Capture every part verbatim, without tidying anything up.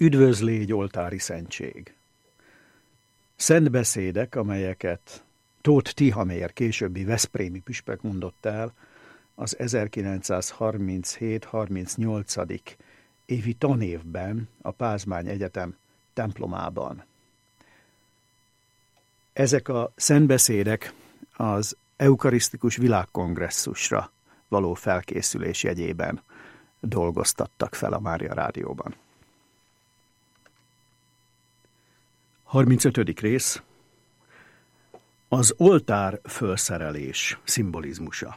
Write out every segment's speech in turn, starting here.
Üdvözlégy oltári szentség. Szent beszédek, amelyeket Tóth Tihamér későbbi veszprémi püspök mondott el az ezerkilencszázharminchét harmincnyolc. évi tanévben a Pázmány Egyetem templomában. Ezek a szentbeszédek az eukarisztikus világkongresszusra való felkészülés jegyében dolgoztattak fel a Mária Rádióban. harmincötödik rész. Az oltár fölszerelés szimbolizmusa.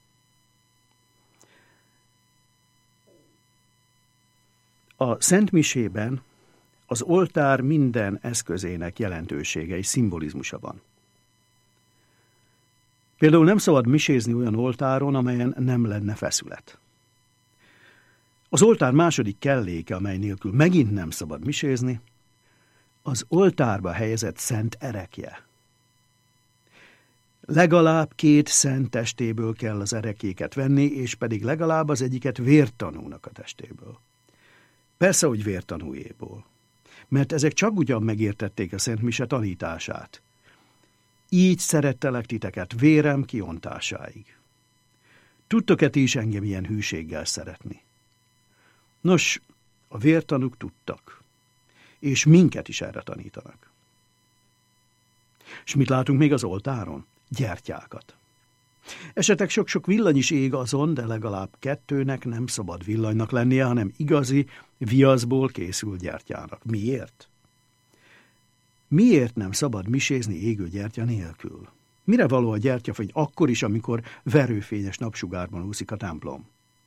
A szentmisében az oltár minden eszközének jelentősége és szimbolizmusa van. Például nem szabad misézni olyan oltáron, amelyen nem lenne feszület. Az oltár második kelléke, amely nélkül megint nem szabad misézni, az oltárba helyezett szent erekje. Legalább két szent testéből kell az erekéket venni, és pedig legalább az egyiket vértanúnak a testéből. Persze, hogy vértanújéból, mert ezek csak ugyan megértették a Szent Mise tanítását. Így szerettelek titeket vérem kiontásáig. Tudtok-e ti is engem ilyen hűséggel szeretni? Nos, a vértanúk tudtak, és minket is erre tanítanak. És mit látunk még az oltáron? Gyertyákat. Esetleg sok-sok villany is ég azon, de legalább kettőnek nem szabad villanynak lennie, hanem igazi, viaszból készült gyertyának. Miért? Miért nem szabad misézni égő gyertya nélkül? Mire való a gyertyafény akkor is, amikor verőfényes napsugárban úszik a templom?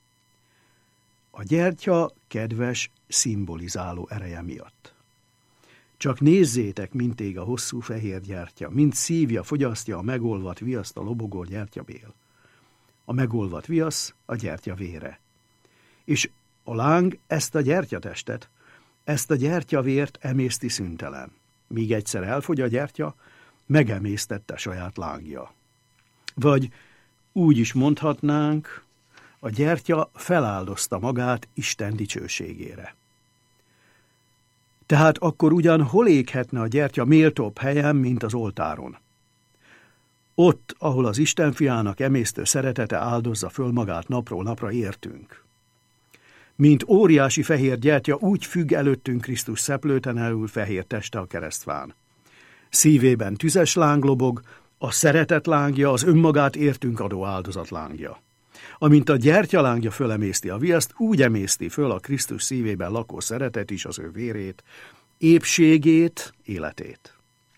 A gyertya kedves, szimbolizáló ereje miatt. Csak nézzétek, mint ég a hosszú fehér gyertya, mint szívja, fogyasztja a megolvadt viaszt a lobogó gyertyabél. A megolvadt viasz a gyertya vére. És a láng ezt a gyertyatestet, ezt a gyertyavért emészti szüntelen. Míg egyszer elfogy a gyertya, megemésztette saját lángja. Vagy úgy is mondhatnánk, a gyertya feláldozta magát Isten dicsőségére. Tehát akkor ugyan hol éghetne a gyertya méltóbb helyen, mint az oltáron? Ott, ahol az Isten fiának emésztő szeretete áldozza föl magát napról napra értünk. Mint óriási fehér gyertya, úgy függ előttünk Krisztus szeplőtlenül fehér teste a keresztfán. Szívében tüzes láng lobog, a szeretet lángja, az önmagát értünk adó áldozat lángja. Amint a gyertyalángja fölemészti a viaszt, úgy emészti föl a Krisztus szívében lakó szeretet is az ő vérét, épségét, életét.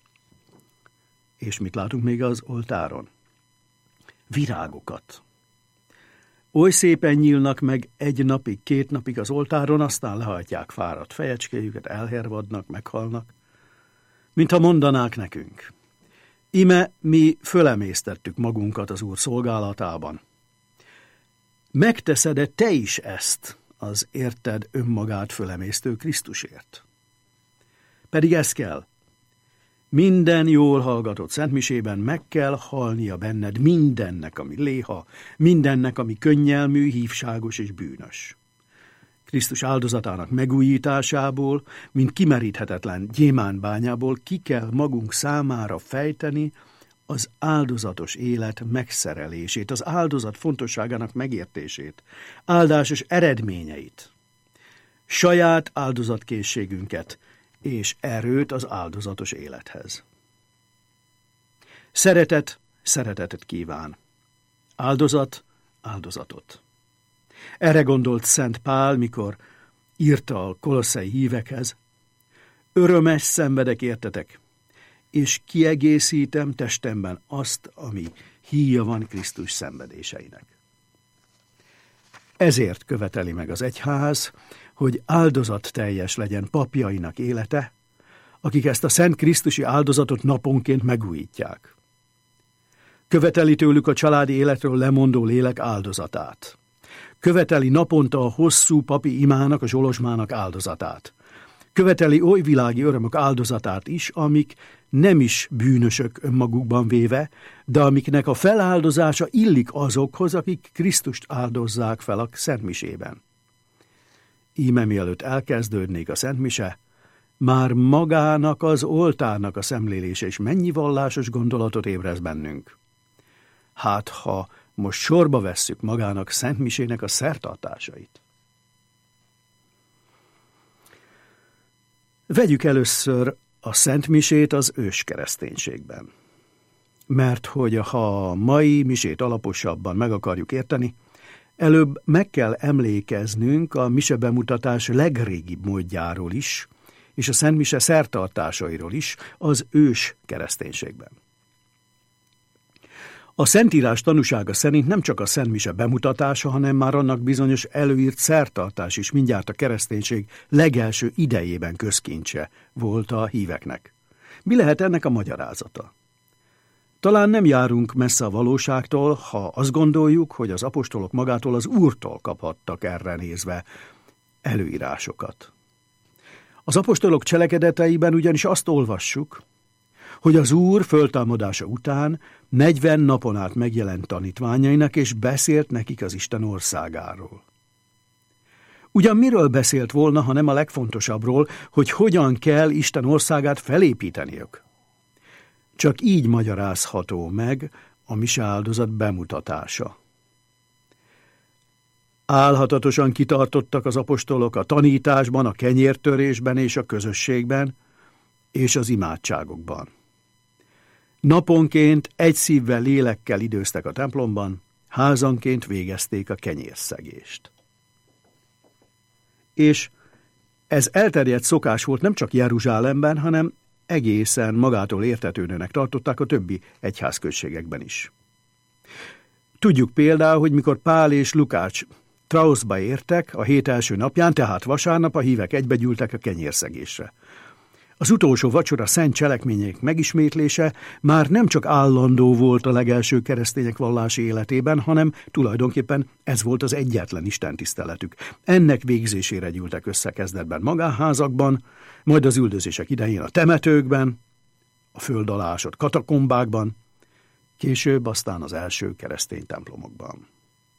És mit látunk még az oltáron? Virágokat. Oly szépen nyílnak meg egy napig, két napig az oltáron, aztán lehajtják fáradt fejecskéjüket, elhervadnak, meghalnak. Mintha mondanák nekünk: ime mi fölemésztettük magunkat az Úr szolgálatában. Megteszed-e te is ezt az érted önmagát fölemésztő Krisztusért? Pedig ez kell. Minden jól hallgatott szentmisében meg kell halnia benned mindennek, ami léha, mindennek, ami könnyelmű, hívságos és bűnös. Krisztus áldozatának megújításából, mint kimeríthetetlen gyémánbányából ki kell magunk számára fejteni az áldozatos élet megszerelését, az áldozat fontosságának megértését, áldásos eredményeit, saját áldozatkészségünket és erőt az áldozatos élethez. Szeretet szeretetet kíván, áldozat áldozatot. Erre gondolt Szent Pál, mikor írta a kolosszai hívekhez: örömes szenvedek értetek, és kiegészítem testemben azt, ami híja van Krisztus szenvedéseinek. Ezért követeli meg az egyház, hogy áldozatteljes legyen papjainak élete, akik ezt a Szent Krisztusi áldozatot naponként megújítják. Követeli tőlük a családi életről lemondó lélek áldozatát. Követeli naponta a hosszú papi imának, a zsolozsmának áldozatát. Követeli oly világi örömök áldozatát is, amik nem is bűnösök önmagukban véve, de amiknek a feláldozása illik azokhoz, akik Krisztust áldozzák fel a szentmisében. Íme mielőtt elkezdődnék a szentmise, már magának az oltárnak a szemlélése és mennyi vallásos gondolatot ébreszt bennünk. Hát, ha most sorba vesszük magának szentmisének a szertartásait. Vegyük először a szentmisét az őskereszténységben. Mert hogy ha a mai misét alaposabban meg akarjuk érteni, előbb meg kell emlékeznünk a misebemutatás legrégibb módjáról is, és a szentmise szertartásairól is az ős kereszténységben. A Szentírás tanúsága szerint nem csak a szentmise bemutatása, hanem már annak bizonyos előírt szertartás is mindjárt a kereszténység legelső idejében közkincse volt a híveknek. Mi lehet ennek a magyarázata? Talán nem járunk messze a valóságtól, ha azt gondoljuk, hogy az apostolok magától az Úrtól kaphattak erre nézve előírásokat. Az apostolok cselekedeteiben ugyanis azt olvassuk, hogy az Úr föltámadása után negyven napon át megjelent tanítványainak, és beszélt nekik az Isten országáról. Ugyan miről beszélt volna, ha nem a legfontosabbról, hogy hogyan kell Isten országát felépíteniük? Csak így magyarázható meg a mise áldozat bemutatása. Álhatatosan kitartottak az apostolok a tanításban, a kenyértörésben és a közösségben, és az imádságokban. Naponként egy szívvel, lélekkel időztek a templomban, házanként végezték a kenyérszegést. És ez elterjedt szokás volt nem csak Jeruzsálemben, hanem egészen magától értetődőnek tartották a többi egyházközségekben is. Tudjuk például, hogy mikor Pál és Lukács Trauszba értek a hét első napján, tehát vasárnap a hívek egybegyűltek a kenyérszegésre. Az utolsó vacsora szent cselekmények megismétlése már nem csak állandó volt a legelső keresztények vallási életében, hanem tulajdonképpen ez volt az egyetlen istentiszteletük. Ennek végzésére gyűltek össze kezdetben magánházakban, majd az üldözések idején a temetőkben, a föld alá ásott katakombákban, később aztán az első keresztény templomokban.